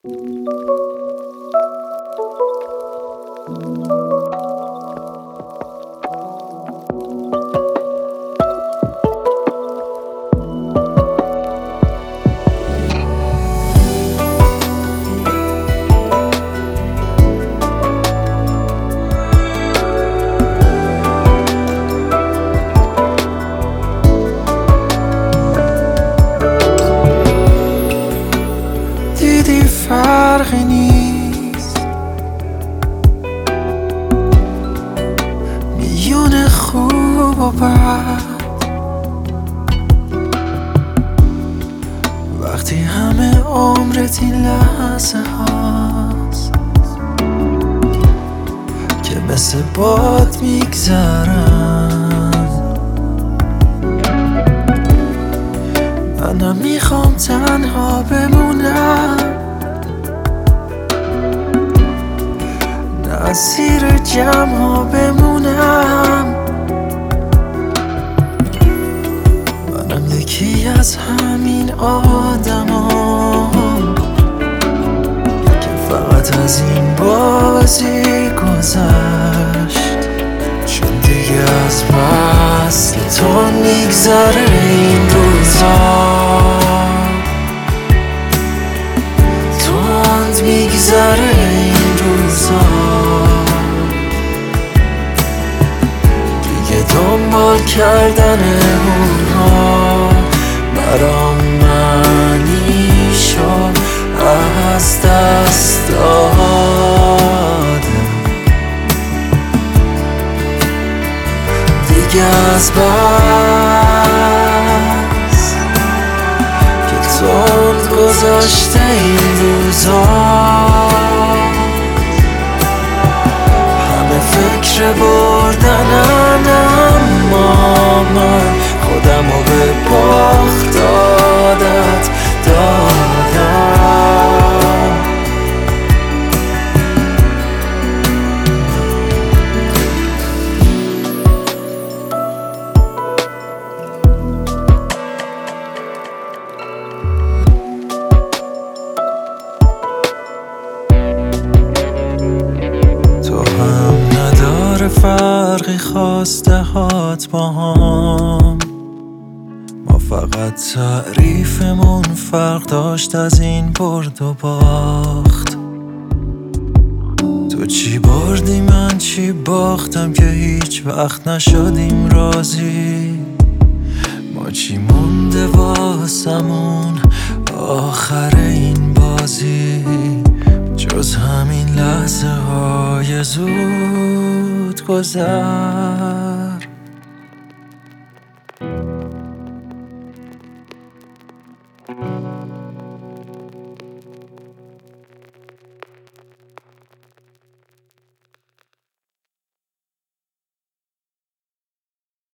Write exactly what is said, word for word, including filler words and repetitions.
دیدی فرقی نیست میون خوب و بد، وقتی همه عمرت این لحظه هاست که مثل باد میگذرن. منم میخوام تنها بمونم، نه زیر جمع ها بمونم. منم یکی از همین آدمام که فقط از این بازی گذشت، چون دیگه از وصل تو میگذره این روزا، تند میگذره این روزا. دیگه دنبال کردن اونها برام معنی شد از دست دادم. دیگه از بس که تند گذاشته این روزا، همه فکر بردنن، اما من خودمو به باخت عادت دادم. تو هم نداره فرقی خواسته هات با هم، ما فقط تعریفمون فرق داشت از این برد و باخت. تو چی بردی من چی باختم که هیچ وقت نشدیم راضی. ما چی مونده واسمون آخر این بازی، جز همین لحظه های زود گذشت.